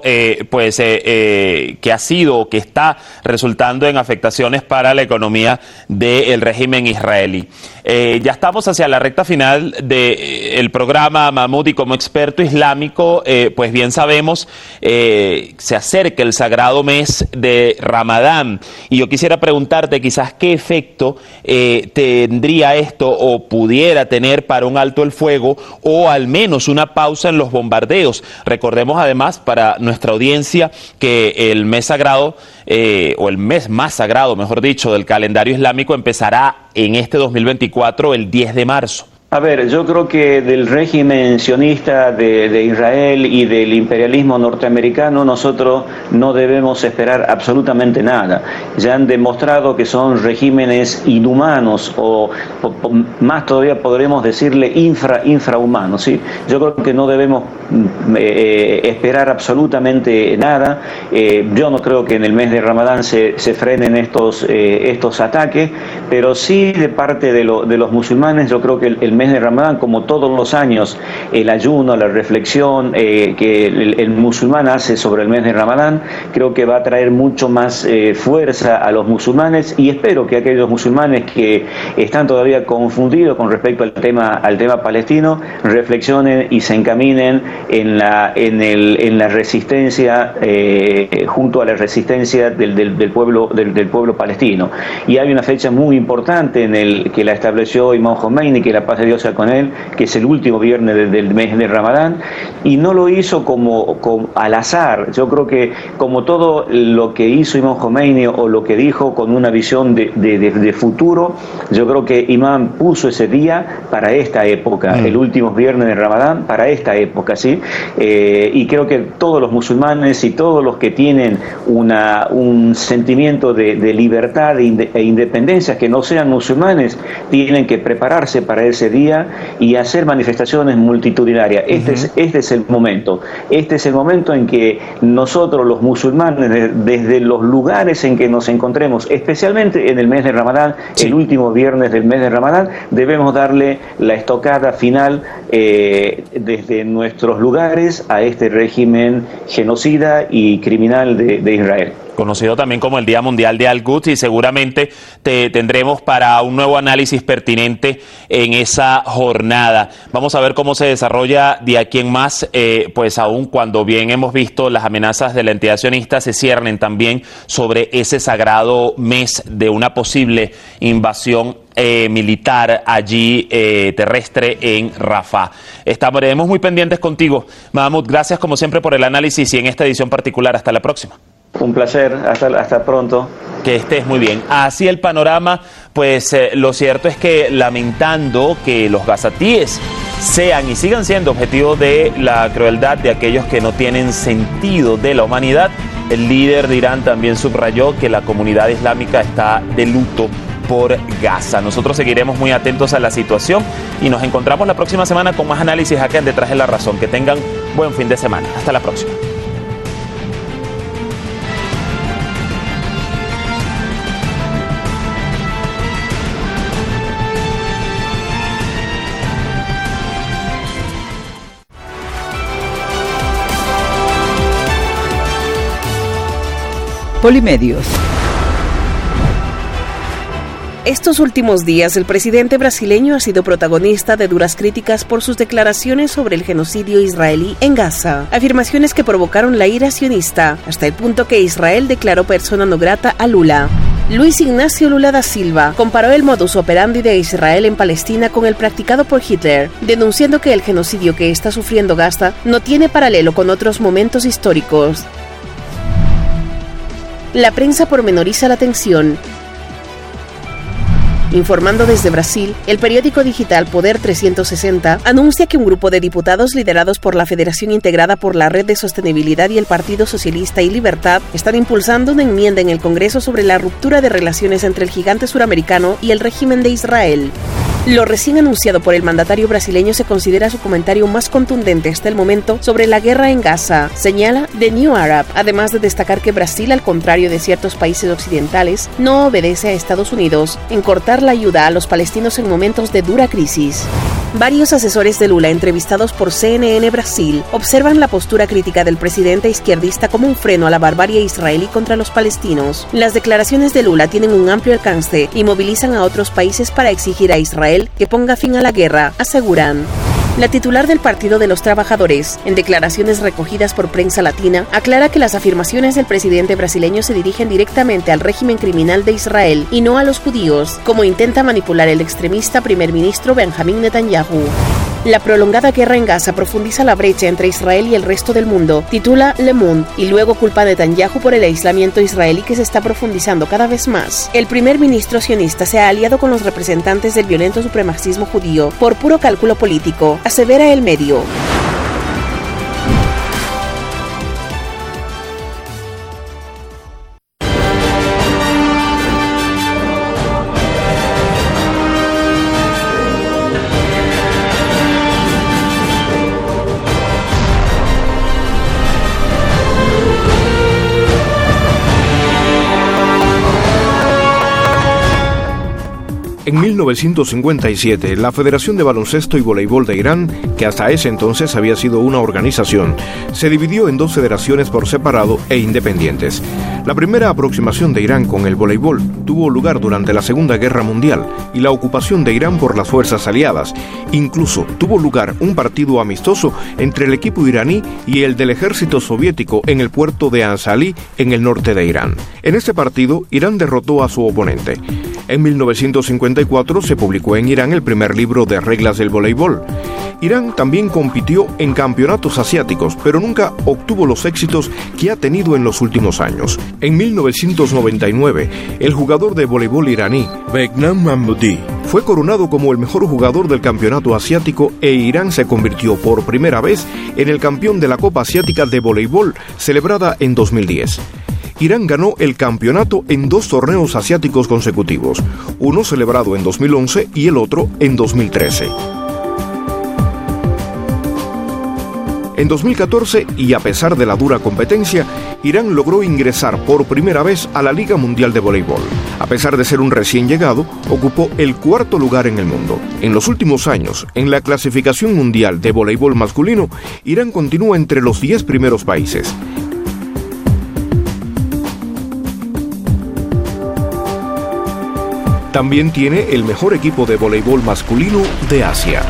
que ha sido, que está resultando en afectaciones para la economía del régimen israelí. Ya estamos hacia la recta final del programa, Mahmoud, y como experto islámico, pues bien sabemos, se acerca el sagrado mes de Ramadán, y yo quisiera preguntarte quizás qué efecto tendría esto o pudiera tener para un alto el fuego o al menos una pausa en los bombardeos. Recordemos además para nuestra audiencia que el mes sagrado, o el mes más sagrado, mejor dicho, del calendario islámico empezará en este 2024, el 10 de marzo. A ver, yo creo que del régimen sionista de Israel y del imperialismo norteamericano nosotros no debemos esperar absolutamente nada. Ya han demostrado que son regímenes inhumanos o más todavía podremos decirle infrahumanos, ¿sí? Yo creo que no debemos esperar absolutamente nada. Yo no creo que en el mes de Ramadán se frenen estos ataques, pero sí de parte de los musulmanes. Yo creo que el mes de Ramadán, como todos los años, el ayuno, la reflexión que el musulmán hace sobre el mes de Ramadán, creo que va a traer mucho más fuerza a los musulmanes, y espero que aquellos musulmanes que están todavía confundidos con respecto al tema palestino reflexionen y se encaminen en la resistencia, junto a la resistencia del pueblo palestino. Y hay una fecha muy importante que la estableció Imam Khomeini, que la paz de Dios sea con él, que es el último viernes del mes de Ramadán, y no lo hizo como al azar. Yo creo que como todo lo que hizo Imam Khomeini o lo que dijo con una visión de futuro, yo creo que Imam puso ese día para esta época, el último viernes de Ramadán para esta época, ¿sí? Y creo que todos los musulmanes y todos los que tienen un sentimiento de libertad e independencia, que no sean musulmanes, tienen que prepararse para ese día y hacer manifestaciones multitudinarias. Este es el momento. Este es el momento en que nosotros los musulmanes, desde los lugares en que nos encontremos, especialmente en el mes de Ramadán, el último viernes del mes de Ramadán, debemos darle la estocada final desde nuestros lugares a este régimen genocida y criminal de Israel. Conocido también como el Día Mundial de Al-Quds, y seguramente te tendremos para un nuevo análisis pertinente en esa jornada. Vamos a ver cómo se desarrolla de aquí en más, pues aún cuando bien hemos visto las amenazas de la entidad sionista se ciernen también sobre ese sagrado mes de una posible invasión militar allí terrestre en Rafah. Estaremos muy pendientes contigo, Mahmoud. Gracias como siempre por el análisis y en esta edición particular. Hasta la próxima. Un placer, hasta pronto. Que estés muy bien. Así el panorama, pues lo cierto es que lamentando que los gazatíes sean y sigan siendo objetivo de la crueldad de aquellos que no tienen sentido de la humanidad, el líder de Irán también subrayó que la comunidad islámica está de luto por Gaza. Nosotros seguiremos muy atentos a la situación y nos encontramos la próxima semana con más análisis acá en Detrás de la Razón. Que tengan buen fin de semana. Hasta la próxima. Polimedios. Estos últimos días, el presidente brasileño ha sido protagonista de duras críticas por sus declaraciones sobre el genocidio israelí en Gaza, afirmaciones que provocaron la ira sionista, hasta el punto que Israel declaró persona no grata a Lula. Luis Ignacio Lula da Silva comparó el modus operandi de Israel en Palestina con el practicado por Hitler, denunciando que el genocidio que está sufriendo Gaza no tiene paralelo con otros momentos históricos. La prensa pormenoriza la tensión. Informando desde Brasil, el periódico digital Poder 360 anuncia que un grupo de diputados liderados por la Federación Integrada por la Red de Sostenibilidad y el Partido Socialista y Libertad están impulsando una enmienda en el Congreso sobre la ruptura de relaciones entre el gigante suramericano y el régimen de Israel. Lo recién anunciado por el mandatario brasileño se considera su comentario más contundente hasta el momento sobre la guerra en Gaza, señala The New Arab, además de destacar que Brasil, al contrario de ciertos países occidentales, no obedece a Estados Unidos en cortar la ayuda a los palestinos en momentos de dura crisis. Varios asesores de Lula entrevistados por CNN Brasil observan la postura crítica del presidente izquierdista como un freno a la barbarie israelí contra los palestinos. Las declaraciones de Lula tienen un amplio alcance y movilizan a otros países para exigir a Israel que ponga fin a la guerra, aseguran. La titular del Partido de los Trabajadores, en declaraciones recogidas por Prensa Latina, aclara que las afirmaciones del presidente brasileño se dirigen directamente al régimen criminal de Israel y no a los judíos, como intenta manipular el extremista primer ministro Benjamín Netanyahu. La prolongada guerra en Gaza profundiza la brecha entre Israel y el resto del mundo, titula Le Monde, y luego culpa a Netanyahu por el aislamiento israelí que se está profundizando cada vez más. El primer ministro sionista se ha aliado con los representantes del violento supremacismo judío por puro cálculo político, asevera el medio. En 1957, la Federación de Baloncesto y Voleibol de Irán, que hasta ese entonces había sido una organización, se dividió en dos federaciones por separado e independientes. La primera aproximación de Irán con el voleibol tuvo lugar durante la Segunda Guerra Mundial y la ocupación de Irán por las fuerzas aliadas. Incluso tuvo lugar un partido amistoso entre el equipo iraní y el del ejército soviético en el puerto de Ansalí, en el norte de Irán. En este partido, Irán derrotó a su oponente. En 1954 se publicó en Irán el primer libro de reglas del voleibol. Irán también compitió en campeonatos asiáticos, pero nunca obtuvo los éxitos que ha tenido en los últimos años. En 1999, el jugador de voleibol iraní, Behnam Mahmoudi, fue coronado como el mejor jugador del campeonato asiático e Irán se convirtió por primera vez en el campeón de la Copa Asiática de Voleibol, celebrada en 2010. Irán ganó el campeonato en dos torneos asiáticos consecutivos, uno celebrado en 2011 y el otro en 2013. En 2014, y a pesar de la dura competencia, Irán logró ingresar por primera vez a la Liga Mundial de Voleibol. A pesar de ser un recién llegado, ocupó el cuarto lugar en el mundo. En los últimos años, en la clasificación mundial de voleibol masculino, Irán continúa entre los 10 primeros países. También tiene el mejor equipo de voleibol masculino de Asia.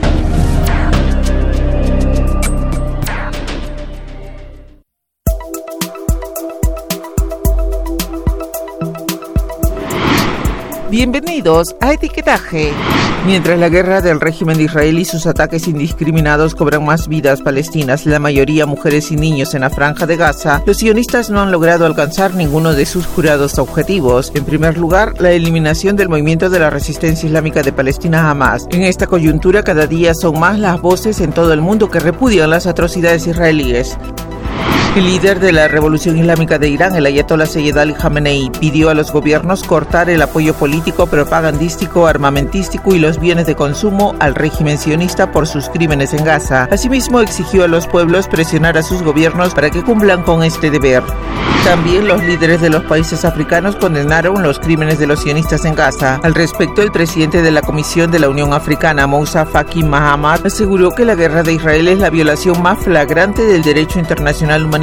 Bienvenidos a Etiquetaje. Mientras la guerra del régimen de Israel y sus ataques indiscriminados cobran más vidas palestinas, la mayoría mujeres y niños en la franja de Gaza, los sionistas no han logrado alcanzar ninguno de sus jurados objetivos. En primer lugar, la eliminación del movimiento de la resistencia islámica de Palestina Hamas. En esta coyuntura, cada día son más las voces en todo el mundo que repudian las atrocidades israelíes. El líder de la Revolución Islámica de Irán, el ayatolá Sayyid Ali Khamenei, pidió a los gobiernos cortar el apoyo político, propagandístico, armamentístico y los bienes de consumo al régimen sionista por sus crímenes en Gaza. Asimismo, exigió a los pueblos presionar a sus gobiernos para que cumplan con este deber. También los líderes de los países africanos condenaron los crímenes de los sionistas en Gaza. Al respecto, el presidente de la Comisión de la Unión Africana, Moussa Faki Mahamat, aseguró que la guerra de Israel es la violación más flagrante del derecho internacional humanitario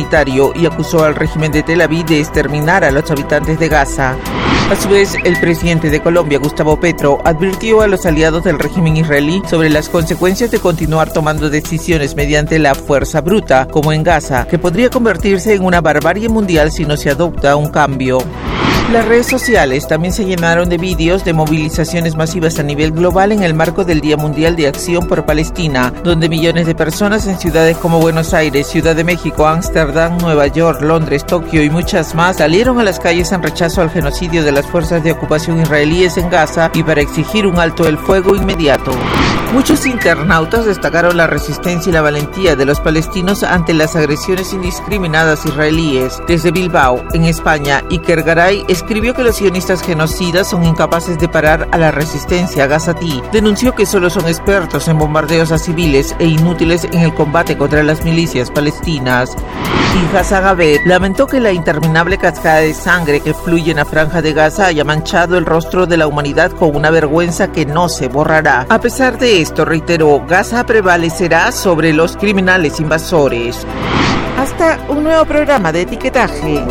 humanitario y acusó al régimen de Tel Aviv de exterminar a los habitantes de Gaza. A su vez, el presidente de Colombia, Gustavo Petro, advirtió a los aliados del régimen israelí sobre las consecuencias de continuar tomando decisiones mediante la fuerza bruta, como en Gaza, que podría convertirse en una barbarie mundial si no se adopta un cambio. Las redes sociales también se llenaron de vídeos de movilizaciones masivas a nivel global en el marco del Día Mundial de Acción por Palestina, donde millones de personas en ciudades como Buenos Aires, Ciudad de México, Ámsterdam, Nueva York, Londres, Tokio y muchas más salieron a las calles en rechazo al genocidio de las fuerzas de ocupación israelíes en Gaza y para exigir un alto el fuego inmediato. Muchos internautas destacaron la resistencia y la valentía de los palestinos ante las agresiones indiscriminadas israelíes. Desde Bilbao, en España, Iker Garay escribió que los sionistas genocidas son incapaces de parar a la resistencia gazatí. Denunció que solo son expertos en bombardeos a civiles e inútiles en el combate contra las milicias palestinas. Y Hassan Abed lamentó que la interminable cascada de sangre que fluye en la franja de Gaza haya manchado el rostro de la humanidad con una vergüenza que no se borrará. A pesar de esto, reiteró, Gaza prevalecerá sobre los criminales invasores. Hasta un nuevo programa de etiquetaje.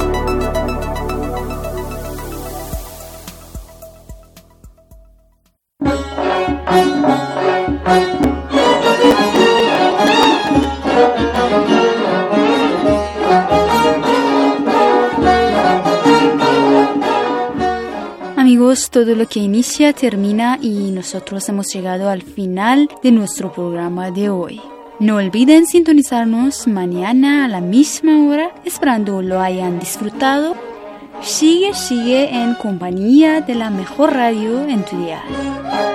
Amigos, todo lo que inicia termina y nosotros hemos llegado al final de nuestro programa de hoy. No olviden sintonizarnos mañana a la misma hora, esperando lo hayan disfrutado. Sigue en compañía de la mejor radio en tu dial.